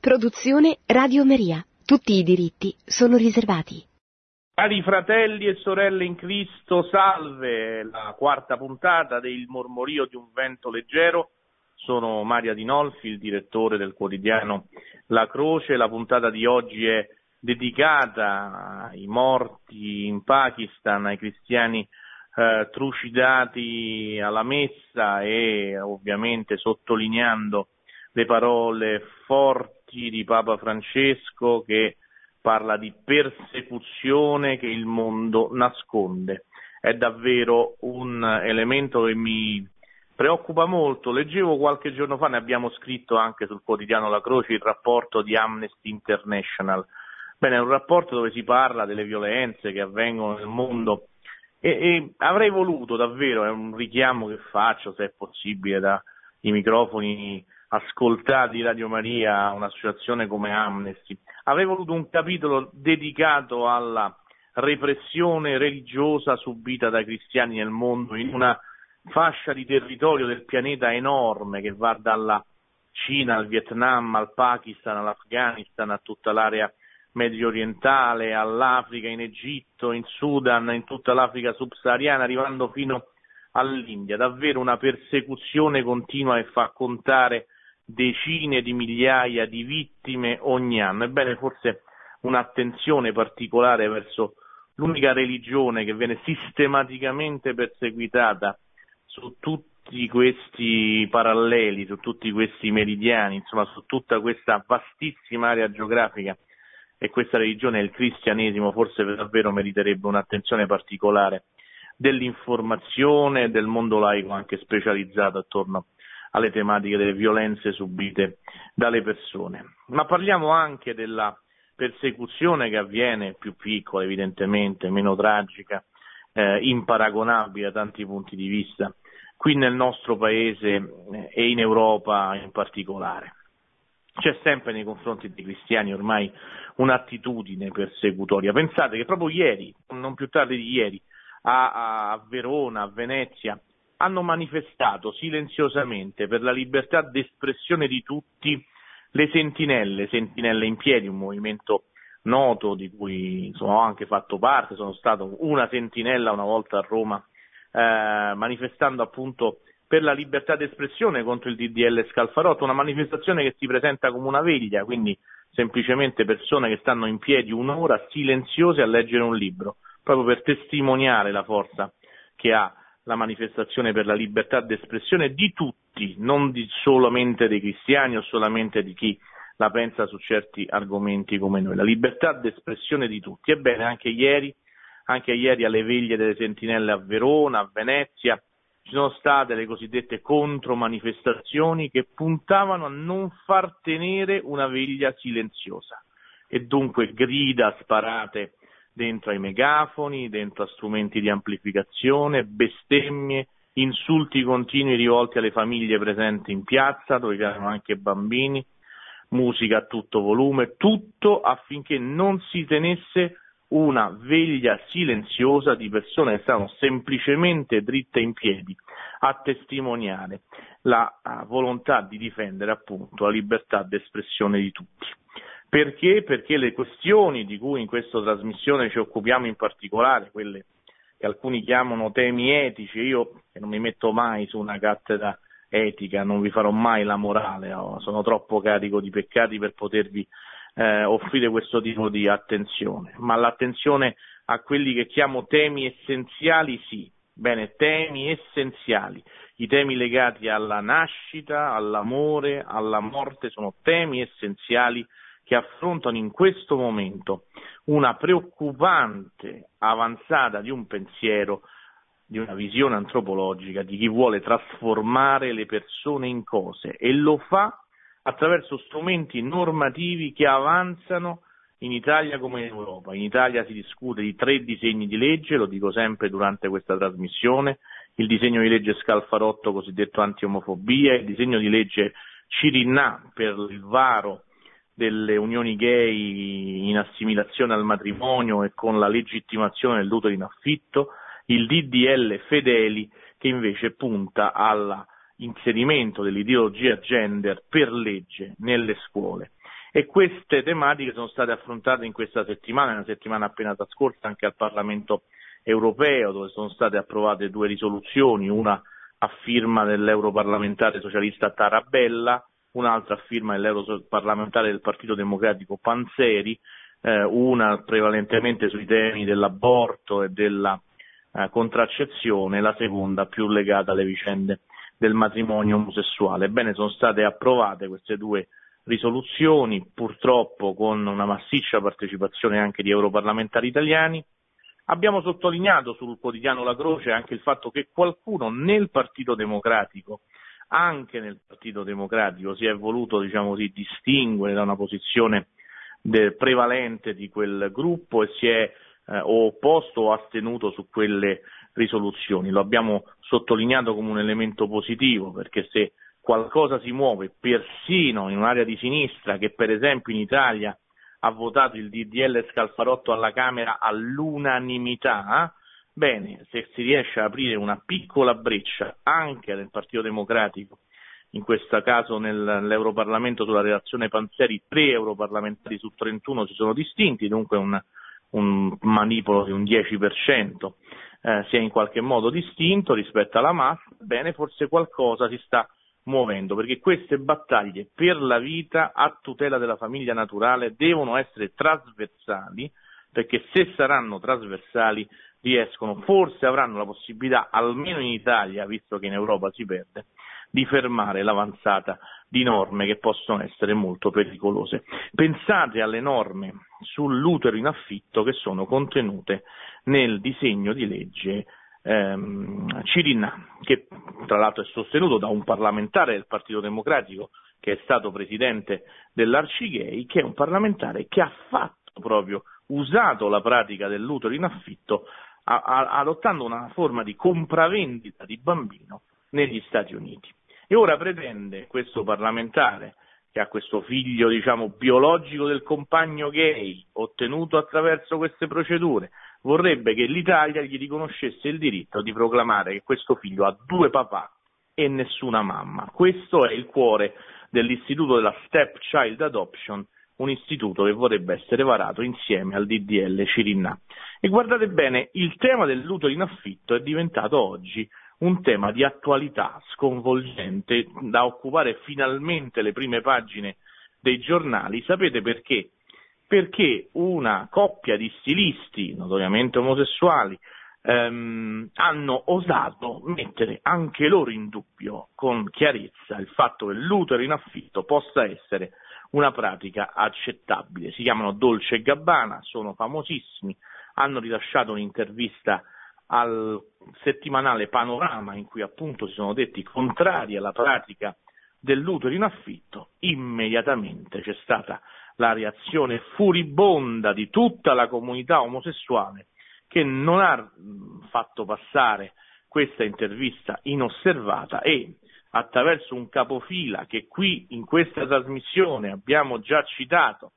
Produzione Radio Maria. Tutti i diritti sono riservati. Cari fratelli e sorelle in Cristo, salve! La quarta puntata del Mormorio di un vento leggero. Sono Mario Adinolfi, il direttore del quotidiano La Croce. La puntata di oggi è dedicata ai morti in Pakistan, ai cristiani trucidati alla messa e ovviamente sottolineando le parole forti di Papa Francesco che parla di persecuzione che il mondo nasconde. È davvero un elemento che mi preoccupa molto. Leggevo qualche giorno fa, ne abbiamo scritto anche sul quotidiano La Croce, il rapporto di Amnesty International. Bene, è un rapporto dove si parla delle violenze che avvengono nel mondo e avrei voluto davvero, è un richiamo che faccio, se è possibile, dai microfoni ascoltati di Radio Maria a un'associazione come Amnesty, avrei voluto un capitolo dedicato alla repressione religiosa subita dai cristiani nel mondo in una fascia di territorio del pianeta enorme che va dalla Cina al Vietnam, al Pakistan, all'Afghanistan, a tutta l'area medio orientale, all'Africa, in Egitto, in Sudan, in tutta l'Africa subsahariana, arrivando fino all'India. Davvero una persecuzione continua che fa contare decine di migliaia di vittime ogni anno. Ebbene, forse un'attenzione particolare verso l'unica religione che viene sistematicamente perseguitata su tutti questi paralleli, su tutti questi meridiani, insomma su tutta questa vastissima area geografica, e questa religione è il cristianesimo. Forse davvero meriterebbe un'attenzione particolare dell'informazione, del mondo laico anche specializzato attorno alle tematiche delle violenze subite dalle persone. Ma parliamo anche della persecuzione che avviene, più piccola evidentemente, meno tragica, imparagonabile da tanti punti di vista, qui nel nostro paese e in Europa in particolare. C'è sempre nei confronti dei cristiani ormai un'attitudine persecutoria. Pensate che proprio ieri, non più tardi di ieri, a Verona, a Venezia, hanno manifestato silenziosamente per la libertà d'espressione di tutti le Sentinelle in piedi, un movimento noto di cui ho anche fatto parte, sono stato una sentinella una volta a Roma, manifestando appunto per la libertà d'espressione contro il DDL Scalfarotto, una manifestazione che si presenta come una veglia, quindi semplicemente persone che stanno in piedi un'ora silenziose a leggere un libro, proprio per testimoniare la forza che ha la manifestazione per la libertà d'espressione di tutti, non solamente dei cristiani o solamente di chi la pensa su certi argomenti come noi, la libertà d'espressione di tutti. Ebbene, anche ieri alle veglie delle Sentinelle a Verona, a Venezia, ci sono state le cosiddette contromanifestazioni che puntavano a non far tenere una veglia silenziosa e dunque grida sparate dentro ai megafoni, dentro a strumenti di amplificazione, bestemmie, insulti continui rivolti alle famiglie presenti in piazza, dove c'erano anche bambini, musica a tutto volume, tutto affinché non si tenesse una veglia silenziosa di persone che stavano semplicemente dritte in piedi a testimoniare la volontà di difendere appunto la libertà d'espressione di tutti. Perché? Perché le questioni di cui in questa trasmissione ci occupiamo in particolare, quelle che alcuni chiamano temi etici, io che non mi metto mai su una cattedra etica, non vi farò mai la morale, sono troppo carico di peccati per potervi offrire questo tipo di attenzione, ma l'attenzione a quelli che chiamo temi essenziali sì, bene, temi essenziali, i temi legati alla nascita, all'amore, alla morte sono temi essenziali che affrontano in questo momento una preoccupante avanzata di un pensiero, di una visione antropologica, di chi vuole trasformare le persone in cose e lo fa attraverso strumenti normativi che avanzano in Italia come in Europa. In Italia si discute di 3 disegni di legge, lo dico sempre durante questa trasmissione, il disegno di legge Scalfarotto cosiddetto anti-omofobia, il disegno di legge Cirinnà per il varo delle unioni gay in assimilazione al matrimonio e con la legittimazione dell'utero in affitto, il DDL Fedeli che invece punta all'inserimento dell'ideologia gender per legge nelle scuole. E queste tematiche sono state affrontate in questa settimana, nella settimana appena trascorsa anche al Parlamento europeo, dove sono state approvate 2 risoluzioni, una a firma dell'europarlamentare socialista Tarabella, un'altra a firma dell'europarlamentare del Partito Democratico Panzeri, una prevalentemente sui temi dell'aborto e della contraccezione, la seconda più legata alle vicende del matrimonio omosessuale. Ebbene, sono state approvate queste 2 risoluzioni, purtroppo con una massiccia partecipazione anche di europarlamentari italiani. Abbiamo sottolineato sul quotidiano La Croce anche il fatto che qualcuno nel Partito Democratico, anche nel Partito Democratico, si è voluto, diciamo così, distinguere da una posizione prevalente di quel gruppo e si è opposto o astenuto su quelle risoluzioni. Lo abbiamo sottolineato come un elemento positivo, perché se qualcosa si muove persino in un'area di sinistra che per esempio in Italia ha votato il DDL Scalfarotto alla Camera all'unanimità, bene, se si riesce a aprire una piccola breccia anche nel Partito Democratico, in questo caso nell'Europarlamento sulla relazione Panzeri 3 europarlamentari su 31 si sono distinti, dunque un manipolo di un 10% si è in qualche modo distinto rispetto alla massa, bene, forse qualcosa si sta muovendo, perché queste battaglie per la vita a tutela della famiglia naturale devono essere trasversali, perché se saranno trasversali forse avranno la possibilità, almeno in Italia, visto che in Europa si perde, di fermare l'avanzata di norme che possono essere molto pericolose. Pensate alle norme sull'utero in affitto che sono contenute nel disegno di legge Cirinnà, che tra l'altro è sostenuto da un parlamentare del Partito Democratico che è stato presidente dell'Arcigay, che è un parlamentare che ha fatto proprio usato la pratica dell'utero in affitto adottando una forma di compravendita di bambino negli Stati Uniti. E ora pretende questo parlamentare, che ha questo figlio, diciamo, biologico del compagno gay, ottenuto attraverso queste procedure, vorrebbe che l'Italia gli riconoscesse il diritto di proclamare che questo figlio ha 2 papà e nessuna mamma. Questo è il cuore dell'istituto della Step Child Adoption, un istituto che vorrebbe essere varato insieme al DDL Cirinnà. E guardate bene, il tema dell'utero in affitto è diventato oggi un tema di attualità sconvolgente da occupare finalmente le prime pagine dei giornali. Sapete perché? Perché una coppia di stilisti, notoriamente omosessuali, hanno osato mettere anche loro in dubbio con chiarezza il fatto che l'utero in affitto possa essere una pratica accettabile. Si chiamano Dolce & Gabbana, sono famosissimi, hanno rilasciato un'intervista al settimanale Panorama in cui appunto si sono detti contrari alla pratica dell'utero in affitto. Immediatamente c'è stata la reazione furibonda di tutta la comunità omosessuale, che non ha fatto passare questa intervista inosservata e attraverso un capofila che qui in questa trasmissione abbiamo già citato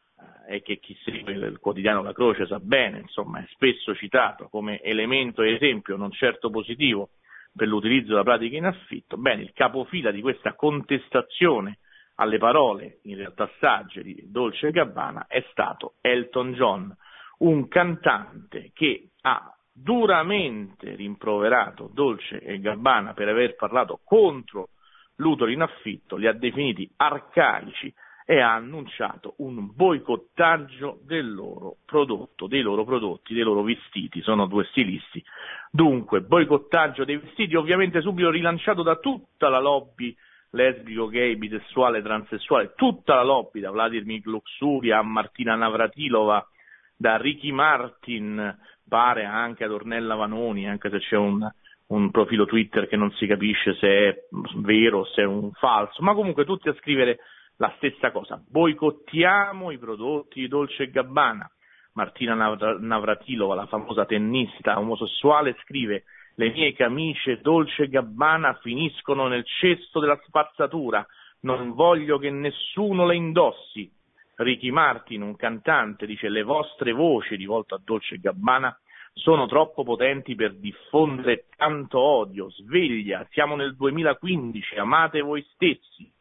e che chi segue il quotidiano La Croce sa bene, insomma, è spesso citato come elemento e esempio non certo positivo per l'utilizzo della pratica in affitto. Bene, il capofila di questa contestazione alle parole, in realtà sagge, di Dolce & Gabbana è stato Elton John, un cantante che ha duramente rimproverato Dolce & Gabbana per aver parlato contro l'utero in affitto, li ha definiti arcaici e ha annunciato un boicottaggio del loro prodotto, dei loro prodotti, dei loro vestiti. Sono 2 stilisti, dunque boicottaggio dei vestiti, ovviamente subito rilanciato da tutta la lobby lesbico, gay, bisessuale, transessuale, tutta la lobby, da Vladimir Luxuria a Martina Navratilova, da Ricky Martin, pare anche ad Ornella Vanoni, anche se c'è un profilo Twitter che non si capisce se è vero o se è un falso, ma comunque tutti a scrivere la stessa cosa: boicottiamo i prodotti di Dolce & Gabbana. Martina Navratilova, la famosa tennista omosessuale, scrive: le mie camicie Dolce & Gabbana finiscono nel cesto della spazzatura, non voglio che nessuno le indossi. Ricky Martin, un cantante, dice: le vostre voci, rivolte a Dolce & Gabbana, sono troppo potenti per diffondere tanto odio. Sveglia, siamo nel 2015, amate voi stessi.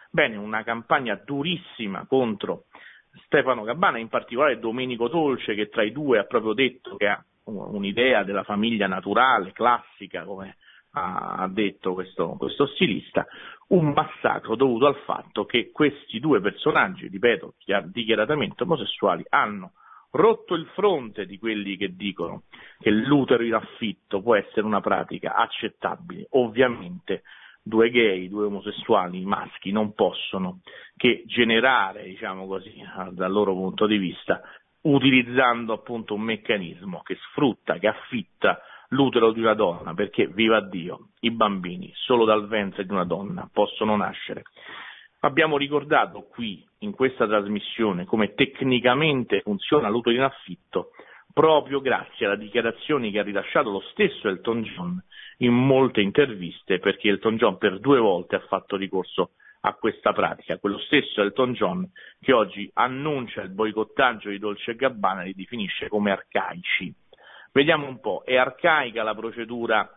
Bene, una campagna durissima contro Stefano Gabbana, in particolare Domenico Dolce, che tra i due ha proprio detto che ha un'idea della famiglia naturale, classica, come ha detto questo stilista, un massacro dovuto al fatto che questi due personaggi, ripeto, dichiaratamente omosessuali, hanno rotto il fronte di quelli che dicono che l'utero in affitto può essere una pratica accettabile. Ovviamente due gay, due omosessuali maschi non possono che generare, diciamo così, dal loro punto di vista, utilizzando appunto un meccanismo che sfrutta, che affitta l'utero di una donna, perché, viva Dio, i bambini solo dal ventre di una donna possono nascere. Abbiamo ricordato qui, in questa trasmissione, come tecnicamente funziona l'utero in affitto, proprio grazie alle dichiarazioni che ha rilasciato lo stesso Elton John in molte interviste, perché Elton John per 2 volte ha fatto ricorso a questa pratica, quello stesso Elton John che oggi annuncia il boicottaggio di Dolce & Gabbana e li definisce come arcaici. Vediamo un po', è arcaica la procedura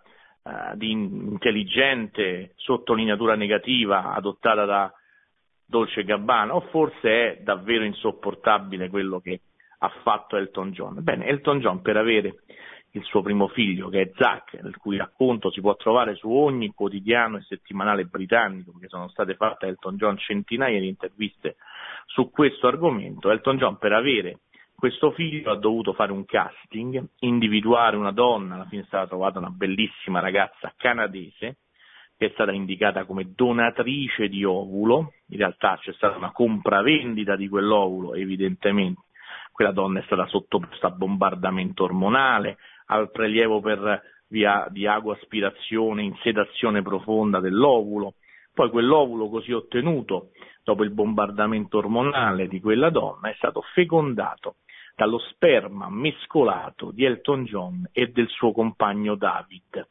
di intelligente sottolineatura negativa adottata da Dolce & Gabbana, o forse è davvero insopportabile quello che ha fatto Elton John? Bene, Elton John, per avere il suo primo figlio, che è Zac, il cui racconto si può trovare su ogni quotidiano e settimanale britannico, perché sono state fatte a Elton John centinaia di interviste su questo argomento, Elton John, per avere questo figlio, ha dovuto fare un casting, individuare una donna, alla fine è stata trovata una bellissima ragazza canadese, che è stata indicata come donatrice di ovulo. In realtà c'è stata una compravendita di quell'ovulo, evidentemente quella donna è stata sottoposta a bombardamento ormonale, al prelievo per via di agoaspirazione in sedazione profonda dell'ovulo, poi quell'ovulo così ottenuto dopo il bombardamento ormonale di quella donna è stato fecondato dallo sperma mescolato di Elton John e del suo compagno David.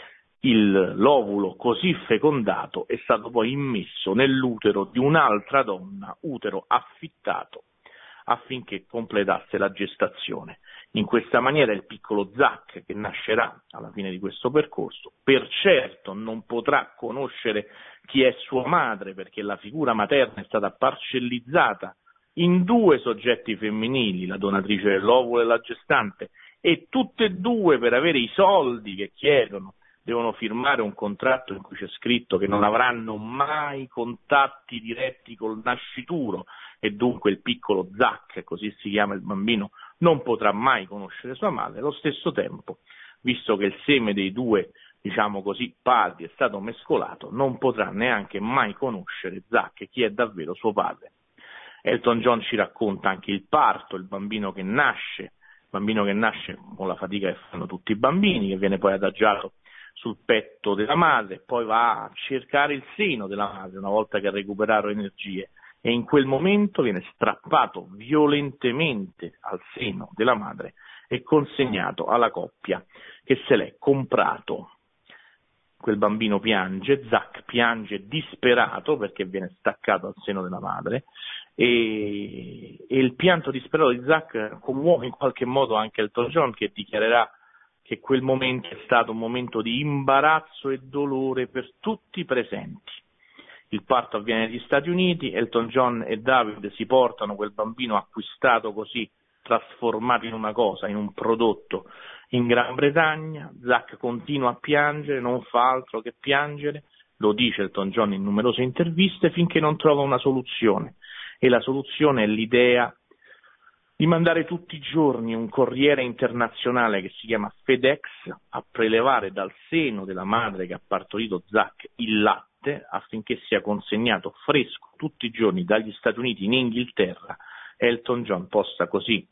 L'ovulo così fecondato è stato poi immesso nell'utero di un'altra donna, utero affittato, affinché completasse la gestazione. In questa maniera il piccolo Zac, che nascerà alla fine di questo percorso, per certo non potrà conoscere chi è sua madre, perché la figura materna è stata parcellizzata in 2 soggetti femminili, la donatrice dell'ovulo e la gestante, e tutte e 2, per avere i soldi che chiedono, devono firmare un contratto in cui c'è scritto che non avranno mai contatti diretti col nascituro, e dunque il piccolo Zac, così si chiama il bambino, non potrà mai conoscere sua madre. Allo stesso tempo, visto che il seme dei 2, diciamo così, padri è stato mescolato, non potrà neanche mai conoscere Zac, chi è davvero suo padre. Elton John ci racconta anche il parto, il bambino che nasce con la fatica che fanno tutti i bambini, che viene poi adagiato sul petto della madre, poi va a cercare il seno della madre una volta che ha recuperato energie, e in quel momento viene strappato violentemente al seno della madre e consegnato alla coppia che se l'è comprato. Quel bambino piange, Zac piange disperato perché viene staccato dal seno della madre, e il pianto disperato di Zac commuove in qualche modo anche Elton John, che dichiarerà che quel momento è stato un momento di imbarazzo e dolore per tutti i presenti. Il parto avviene negli Stati Uniti, Elton John e David si portano quel bambino acquistato così, trasformato in una cosa, in un prodotto, in Gran Bretagna. Zac continua a piangere, non fa altro che piangere, lo dice Elton John in numerose interviste, finché non trova una soluzione, e la soluzione è l'idea di mandare tutti i giorni un corriere internazionale che si chiama FedEx a prelevare dal seno della madre che ha partorito Zac il latte, affinché sia consegnato fresco tutti i giorni dagli Stati Uniti in Inghilterra, e Elton John possa così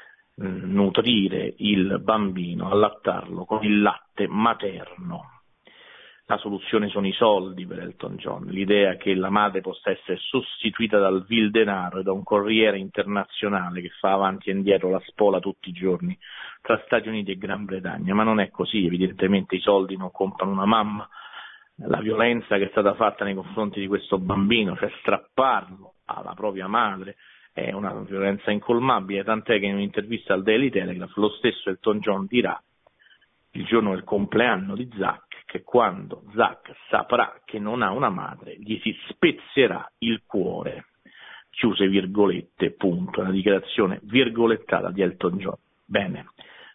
nutrire il bambino, allattarlo con il latte materno. La soluzione sono i soldi per Elton John, l'idea che la madre possa essere sostituita dal vil denaro e da un corriere internazionale che fa avanti e indietro la spola tutti i giorni tra Stati Uniti e Gran Bretagna, ma non è così, evidentemente i soldi non comprano una mamma. La violenza che è stata fatta nei confronti di questo bambino, cioè strapparlo alla propria madre, è una violenza incolmabile, tant'è che in un'intervista al Daily Telegraph lo stesso Elton John dirà, il giorno del compleanno di Zac, che quando Zack saprà che non ha una madre gli si spezzerà il cuore. Chiuse virgolette, punto, una dichiarazione virgolettata di Elton John. Bene,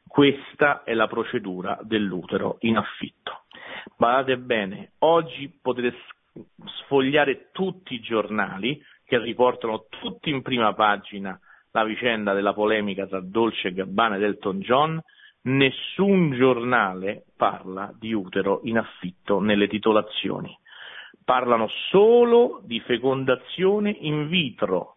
questa è la procedura dell'utero in affitto. Badate bene, oggi potete sfogliare tutti i giornali che riportano tutti in prima pagina la vicenda della polemica tra Dolce & Gabbana ed Elton John. Nessun giornale parla di utero in affitto nelle titolazioni. Parlano solo di fecondazione in vitro.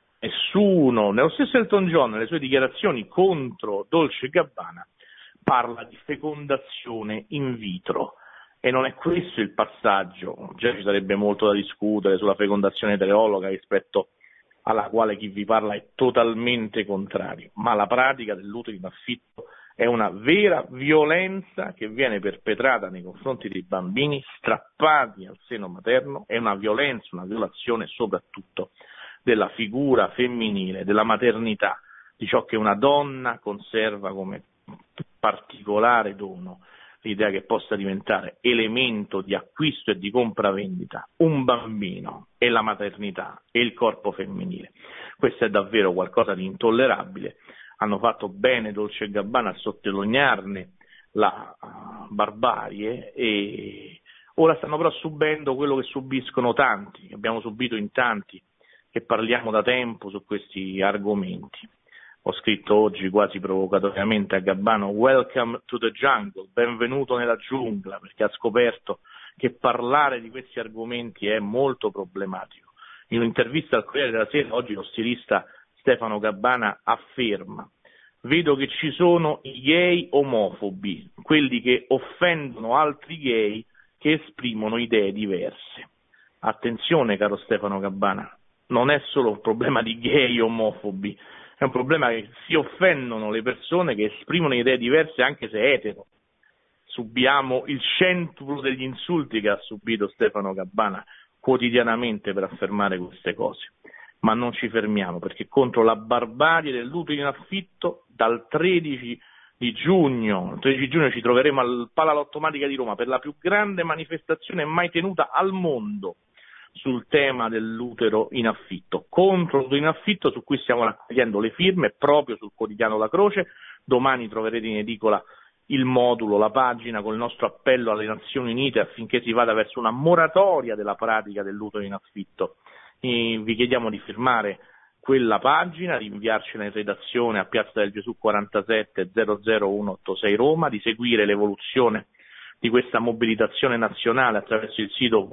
Nessuno, nello stesso Elton John, nelle sue dichiarazioni contro Dolce & Gabbana, parla di fecondazione in vitro. E non è questo il passaggio. Già ci sarebbe molto da discutere sulla fecondazione teleologa, rispetto alla quale chi vi parla è totalmente contrario. Ma la pratica dell'utero in affitto è una vera violenza che viene perpetrata nei confronti dei bambini strappati al seno materno, è una violenza, una violazione soprattutto della figura femminile, della maternità, di ciò che una donna conserva come particolare dono, l'idea che possa diventare elemento di acquisto e di compravendita un bambino e la maternità e il corpo femminile. Questo è davvero qualcosa di intollerabile. Hanno fatto bene Dolce & Gabbana a sottolinearne la barbarie e ora stanno però subendo quello che subiscono tanti, che abbiamo subito in tanti, che parliamo da tempo su questi argomenti. Ho scritto oggi quasi provocatoriamente a Gabbano: "Welcome to the jungle", benvenuto nella giungla, perché ha scoperto che parlare di questi argomenti è molto problematico. In un'intervista al Corriere della Sera oggi lo stilista Stefano Gabbana afferma: "Vedo che ci sono i gay omofobi, quelli che offendono altri gay che esprimono idee diverse". Attenzione, caro Stefano Gabbana, non è solo un problema di gay omofobi, è un problema che si offendono le persone che esprimono idee diverse anche se etero. Subiamo il centuplo degli insulti che ha subito Stefano Gabbana quotidianamente per affermare queste cose. Ma non ci fermiamo, perché contro la barbarie dell'utero in affitto dal 13 giugno ci troveremo al Palalottomatica di Roma per la più grande manifestazione mai tenuta al mondo sul tema dell'utero in affitto, contro l'utero in affitto, su cui stiamo raccogliendo le firme proprio sul quotidiano La Croce. Domani troverete in edicola il modulo, la pagina con il nostro appello alle Nazioni Unite affinché si vada verso una moratoria della pratica dell'utero in affitto. Vi chiediamo di firmare quella pagina, di inviarcela in redazione a Piazza del Gesù 47 00186 Roma, di seguire l'evoluzione di questa mobilitazione nazionale attraverso il sito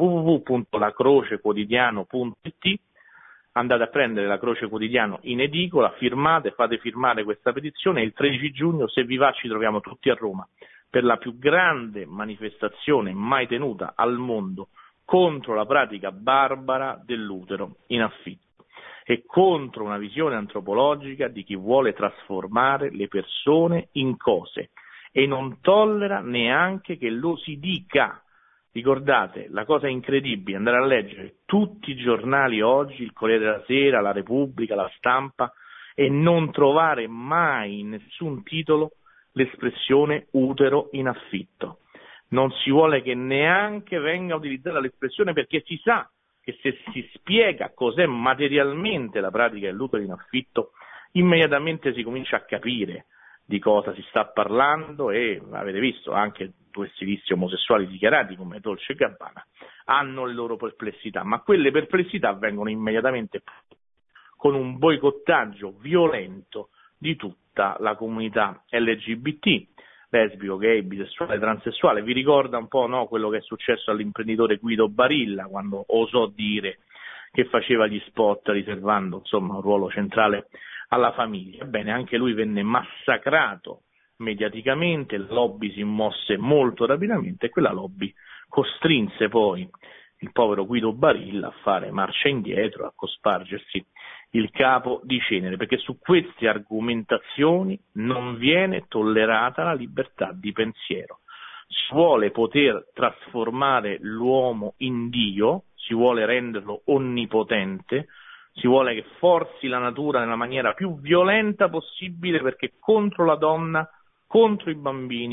www.lacrocequotidiano.it. Andate a prendere La Croce Quotidiano in edicola, firmate, fate firmare questa petizione e il 13 giugno, se vi va, ci troviamo tutti a Roma per la più grande manifestazione mai tenuta al mondo contro la pratica barbara dell'utero in affitto e contro una visione antropologica di chi vuole trasformare le persone in cose e non tollera neanche che lo si dica. Ricordate, la cosa incredibile, andare a leggere tutti i giornali oggi, il Corriere della Sera, la Repubblica, la Stampa, e non trovare mai in nessun titolo l'espressione utero in affitto. Non si vuole che neanche venga utilizzata l'espressione, perché si sa che se si spiega cos'è materialmente la pratica dell'utero in affitto, immediatamente si comincia a capire di cosa si sta parlando e avete visto anche due stilisti omosessuali dichiarati come Dolce & Gabbana hanno le loro perplessità, ma quelle perplessità avvengono immediatamente con un boicottaggio violento di tutta la comunità LGBT, lesbico, gay, bisessuale, transessuale. Vi ricorda un po', no, quello che è successo all'imprenditore Guido Barilla quando osò dire che faceva gli spot riservando insomma un ruolo centrale alla famiglia. Ebbene, anche lui venne massacrato mediaticamente, la lobby si mosse molto rapidamente e quella lobby costrinse poi il povero Guido Barilla a fare marcia indietro, a cospargersi il capo di cenere, perché su queste argomentazioni non viene tollerata la libertà di pensiero. Si vuole poter trasformare l'uomo in Dio, si vuole renderlo onnipotente, si vuole che forzi la natura nella maniera più violenta possibile, perché contro la donna, contro i bambini,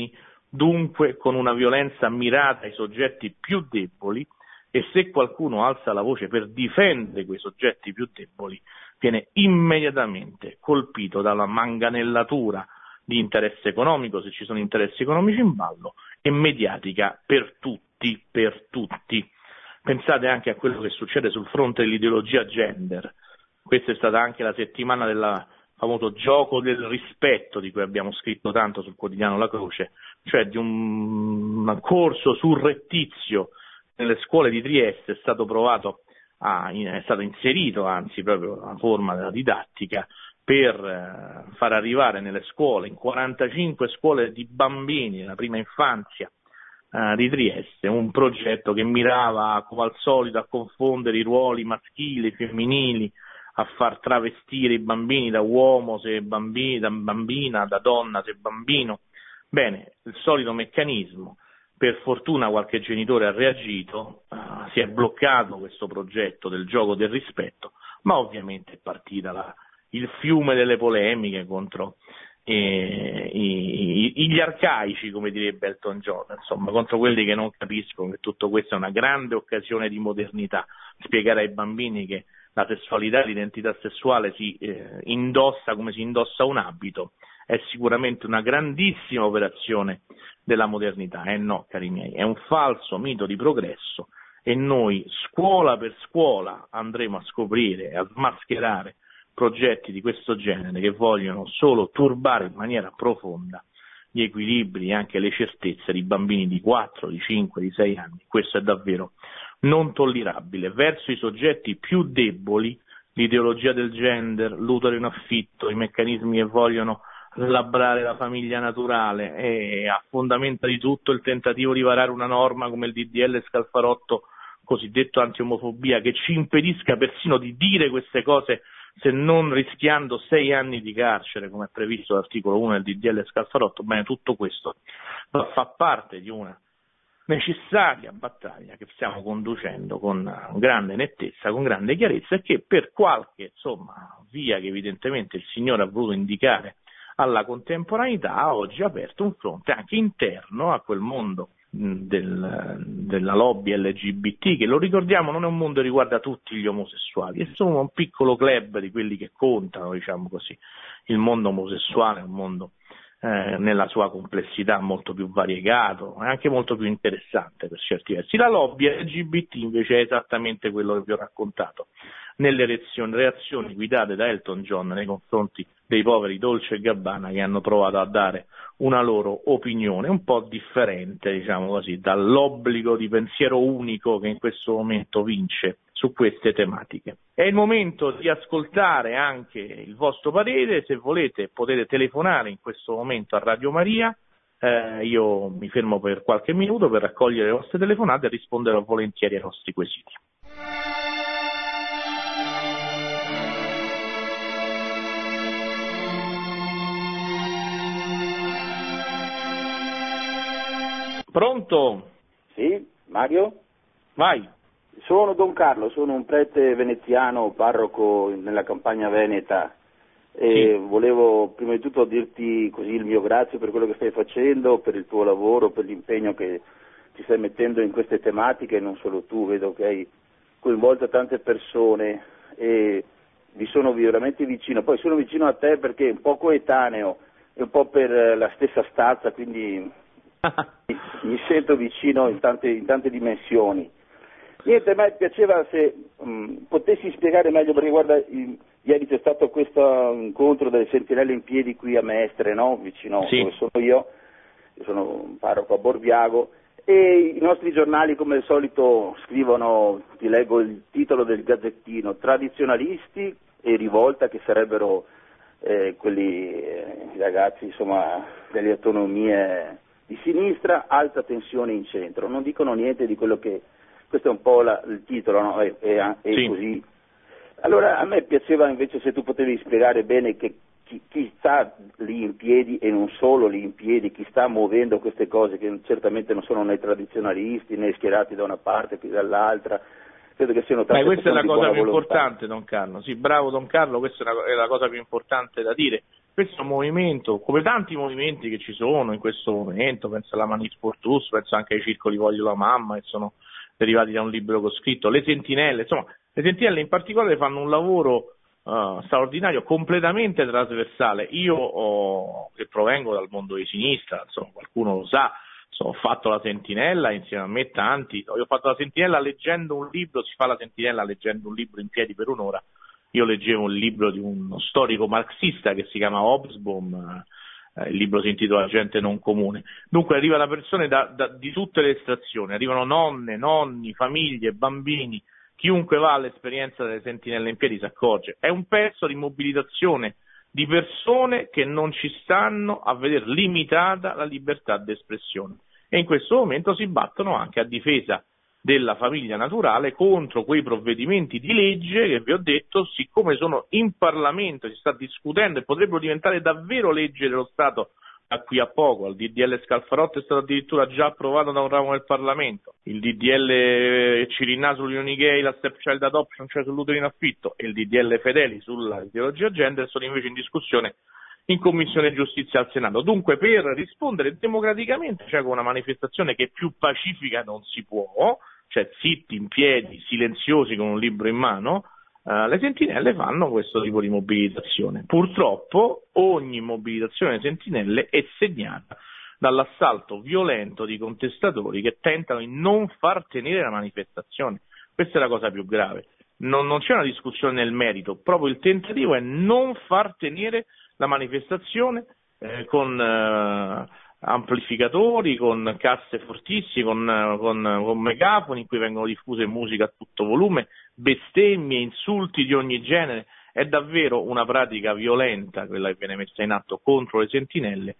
dunque con una violenza mirata ai soggetti più deboli, e se qualcuno alza la voce per difendere quei soggetti più deboli viene immediatamente colpito dalla manganellatura di interesse economico, se ci sono interessi economici in ballo, e mediatica per tutti. Pensate anche a quello che succede sul fronte dell'ideologia gender. Questa è stata anche la settimana del famoso gioco del rispetto di cui abbiamo scritto tanto sul quotidiano La Croce, cioè di un corso surrettizio nelle scuole di Trieste. È stato inserito anzi proprio la forma della didattica per far arrivare nelle scuole, in 45 scuole di bambini della prima infanzia di Trieste, un progetto che mirava, come al solito, a confondere i ruoli maschili e femminili, a far travestire i bambini da uomo se da bambina, da donna se bambino. Bene, il solito meccanismo. Per fortuna qualche genitore ha reagito, si è bloccato questo progetto del gioco del rispetto, ma ovviamente è partita il fiume delle polemiche contro gli arcaici, come direbbe Elton John, insomma, contro quelli che non capiscono che tutto questo è una grande occasione di modernità, spiegare ai bambini che la sessualità e l'identità sessuale si indossa come si indossa un abito, è sicuramente una grandissima operazione della modernità. No, cari miei, è un falso mito di progresso, e noi scuola per scuola andremo a scoprire, a smascherare progetti di questo genere che vogliono solo turbare in maniera profonda gli equilibri e anche le certezze di bambini di 4, di 5, di 6 anni. Questo è davvero non tollerabile. Verso i soggetti più deboli, l'ideologia del gender, l'utero in affitto, i meccanismi che vogliono slabrare la famiglia naturale, e a fondamento di tutto il tentativo di varare una norma come il DDL Scalfarotto, cosiddetto anti-omofobia, che ci impedisca persino di dire queste cose, se non rischiando 6 anni di carcere, come è previsto dall'articolo 1 del DDL Scalfarotto. Bene, tutto questo fa parte di una necessaria battaglia che stiamo conducendo con grande nettezza, con grande chiarezza, e che per qualche via che evidentemente il Signore ha voluto indicare alla contemporaneità, oggi ha aperto un fronte anche interno a quel mondo della lobby LGBT, che, lo ricordiamo, non è un mondo che riguarda tutti gli omosessuali, è solo un piccolo club di quelli che contano, diciamo così. Il mondo omosessuale è un mondo nella sua complessità molto più variegato e anche molto più interessante per certi versi. La lobby LGBT invece è esattamente quello che vi ho raccontato nelle reazioni guidate da Elton John nei confronti dei poveri Dolce & Gabbana, che hanno provato a dare una loro opinione un po' differente, diciamo così, dall'obbligo di pensiero unico che in questo momento vince su queste tematiche. È il momento di ascoltare anche il vostro parere. Se volete potete telefonare in questo momento a Radio Maria, io mi fermo per qualche minuto per raccogliere le vostre telefonate e risponderò volentieri ai vostri quesiti. Pronto? Sì, Mario? Vai. Sono Don Carlo, sono un prete veneziano, parroco nella campagna veneta, e sì. Volevo prima di tutto dirti così il mio grazie per quello che stai facendo, per il tuo lavoro, per l'impegno che ti stai mettendo in queste tematiche, non solo tu, vedo che hai coinvolto tante persone e vi sono veramente vicino. Poi sono vicino a te perché è un po' coetaneo e un po' per la stessa stazza, quindi mi sento vicino in tante dimensioni. Niente, a me piaceva se potessi spiegare meglio, perché guarda, ieri c'è stato questo incontro delle sentinelle in piedi qui a Mestre, no? Vicino dove sono io sono un parroco a Borviago, e i nostri giornali come al solito scrivono, ti leggo il titolo del Gazzettino: tradizionalisti e rivolta, che sarebbero quelli ragazzi insomma delle autonomie di sinistra, alta tensione in centro. Non dicono niente di quello che, questo è un po' il titolo, no? È sì. Così. Allora a me piaceva invece se tu potevi spiegare bene che chi sta lì in piedi, e non solo lì in piedi, chi sta muovendo queste cose, che certamente non sono né tradizionalisti né schierati da una parte che dall'altra. Credo che siano tante. Questa è la cosa più importante, Don Carlo. Sì, bravo Don Carlo, questa è la cosa più importante da dire, Questo è un movimento, come tanti movimenti che ci sono in questo momento, penso alla Manif pour tous, penso anche ai circoli Voglio la mamma, che sono derivati da un libro che ho scritto, le sentinelle, insomma, le sentinelle in particolare fanno un lavoro straordinario, completamente trasversale. Io che provengo dal mondo di sinistra, insomma, qualcuno lo sa, ho fatto la sentinella insieme a me tanti, io ho fatto la sentinella leggendo un libro, si fa la sentinella leggendo un libro in piedi per un'ora. Io leggevo un libro di uno storico marxista che si chiama Hobsbawm, il libro si intitola Gente non comune. Dunque arrivano persone di tutte le estrazioni, arrivano nonne, nonni, famiglie, bambini, chiunque va all'esperienza delle sentinelle in piedi si accorge. È un pezzo di mobilitazione di persone che non ci stanno a vedere limitata la libertà d'espressione e in questo momento si battono anche a difesa della famiglia naturale contro quei provvedimenti di legge che vi ho detto, siccome sono in Parlamento, si sta discutendo e potrebbero diventare davvero legge dello Stato da qui a poco. Il DDL Scalfarotto è stato addirittura già approvato da un ramo del Parlamento, il DDL Cirinnà sulle unioni gay, la stepchild adoption, cioè sull'utero in affitto, e il DDL Fedeli sulla ideologia gender sono invece in discussione in Commissione Giustizia al Senato. Dunque, per rispondere democraticamente, cioè con una manifestazione che più pacifica non si può, cioè zitti, in piedi, silenziosi con un libro in mano, le sentinelle fanno questo tipo di mobilitazione. Purtroppo ogni mobilitazione delle sentinelle è segnata dall'assalto violento di contestatori che tentano di non far tenere la manifestazione. Questa è la cosa più grave. Non c'è una discussione nel merito, proprio il tentativo è non far tenere la manifestazione con amplificatori, con casse fortissime, con megafoni in cui vengono diffuse musica a tutto volume, bestemmie, insulti di ogni genere. È davvero una pratica violenta quella che viene messa in atto contro le sentinelle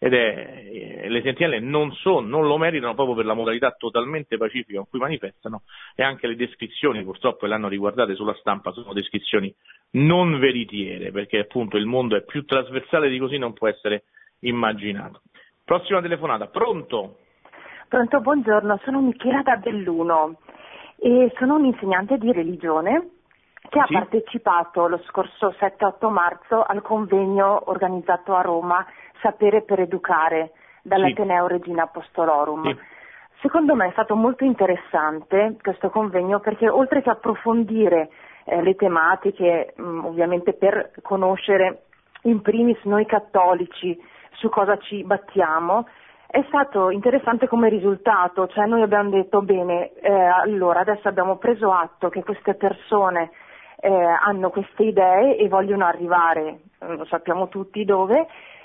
le sentinelle non lo meritano proprio per la modalità totalmente pacifica con cui manifestano e anche le descrizioni purtroppo le hanno riguardate sulla stampa sono descrizioni non veritiere perché appunto il mondo è più trasversale di così non può essere immaginato. Prossima telefonata, pronto? Pronto, buongiorno, sono Michela da Belluno e sono un'insegnante di religione che ha partecipato lo scorso 7-8 marzo al convegno organizzato a Roma Sapere per Educare dall'Ateneo Regina Apostolorum. Sì. Secondo me è stato molto interessante questo convegno perché oltre che approfondire le tematiche, ovviamente per conoscere in primis noi cattolici su cosa ci battiamo, è stato interessante come risultato, cioè noi abbiamo detto bene, allora adesso abbiamo preso atto che queste persone hanno queste idee e vogliono arrivare, lo sappiamo tutti dove,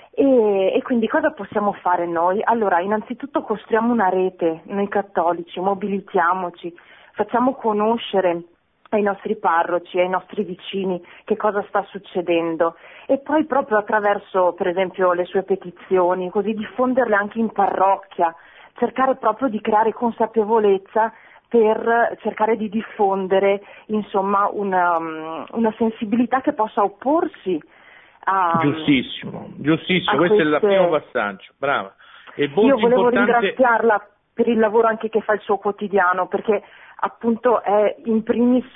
e quindi cosa possiamo fare noi? Allora, innanzitutto costruiamo una rete, noi cattolici, mobilitiamoci, facciamo conoscere ai nostri parroci, ai nostri vicini che cosa sta succedendo e poi proprio attraverso, per esempio, le sue petizioni, così diffonderle anche in parrocchia, cercare proprio di creare consapevolezza per cercare di diffondere insomma una sensibilità che possa opporsi a giustissimo, questo è il primo passaggio, brava. E io volevo ringraziarla per il lavoro anche che fa il suo quotidiano perché appunto è in primis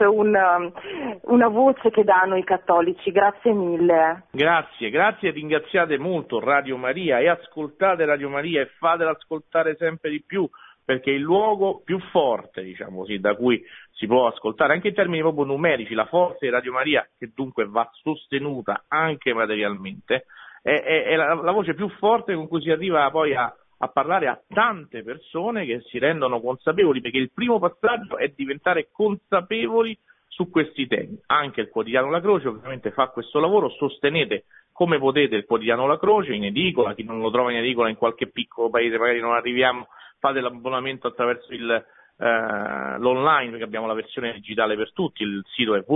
una voce che dà a noi cattolici, grazie mille. Grazie, ringraziate molto Radio Maria e ascoltate Radio Maria e fatela ascoltare sempre di più perché è il luogo più forte, diciamo così, da cui si può ascoltare, anche in termini proprio numerici, la forza di Radio Maria, che dunque va sostenuta anche materialmente, è la voce più forte con cui si arriva poi a parlare a tante persone che si rendono consapevoli, perché il primo passaggio è diventare consapevoli su questi temi. Anche il quotidiano La Croce ovviamente fa questo lavoro, sostenete come potete il quotidiano La Croce in edicola, chi non lo trova in edicola in qualche piccolo paese magari non arriviamo, fate l'abbonamento attraverso l'online perché abbiamo la versione digitale per tutti, il sito è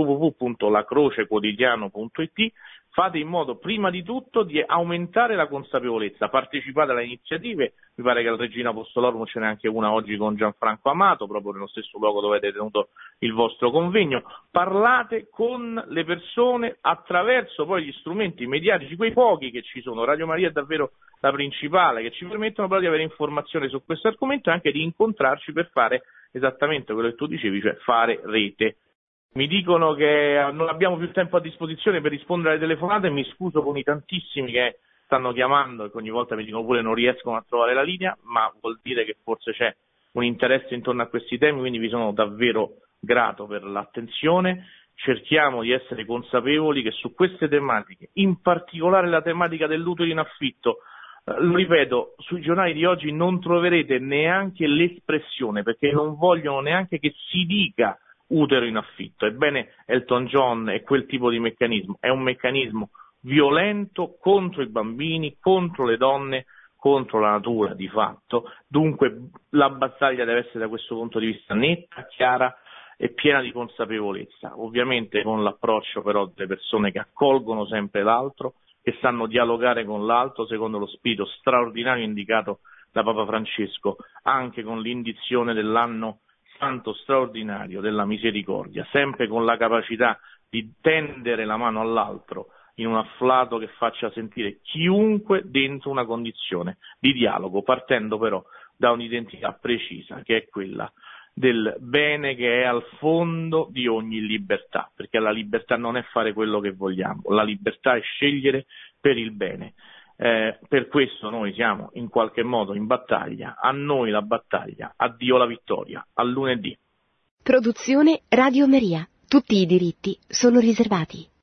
www.lacrocequotidiano.it. Fate in modo prima di tutto di aumentare la consapevolezza, partecipate alle iniziative, mi pare che al Regina Apostolorum ce n'è anche una oggi con Gianfranco Amato, proprio nello stesso luogo dove avete tenuto il vostro convegno, parlate con le persone attraverso poi gli strumenti mediatici, quei pochi che ci sono, Radio Maria è davvero la principale, che ci permettono proprio di avere informazione su questo argomento e anche di incontrarci per fare esattamente quello che tu dicevi, cioè fare rete. Mi dicono che non abbiamo più tempo a disposizione per rispondere alle telefonate, mi scuso con i tantissimi che stanno chiamando e che ogni volta mi dicono pure non riescono a trovare la linea, ma vuol dire che forse c'è un interesse intorno a questi temi, quindi vi sono davvero grato per l'attenzione. Cerchiamo di essere consapevoli che su queste tematiche, in particolare la tematica dell'utero in affitto, lo ripeto, sui giornali di oggi non troverete neanche l'espressione, perché non vogliono neanche che si dica utero in affitto. Ebbene, Elton John è quel tipo di meccanismo, è un meccanismo violento contro i bambini, contro le donne, contro la natura di fatto. Dunque la battaglia deve essere da questo punto di vista netta, chiara e piena di consapevolezza, ovviamente con l'approccio però delle persone che accolgono sempre l'altro, che sanno dialogare con l'altro secondo lo spirito straordinario indicato da Papa Francesco, anche con l'indizione dell'anno santo straordinario della misericordia, sempre con la capacità di tendere la mano all'altro in un afflato che faccia sentire chiunque dentro una condizione di dialogo, partendo però da un'identità precisa, che è quella del bene che è al fondo di ogni libertà, perché la libertà non è fare quello che vogliamo, la libertà è scegliere per il bene. Per questo noi siamo in qualche modo in battaglia, a noi la battaglia, a Dio la vittoria, a lunedì. Produzione Radio Maria. Tutti i diritti sono riservati.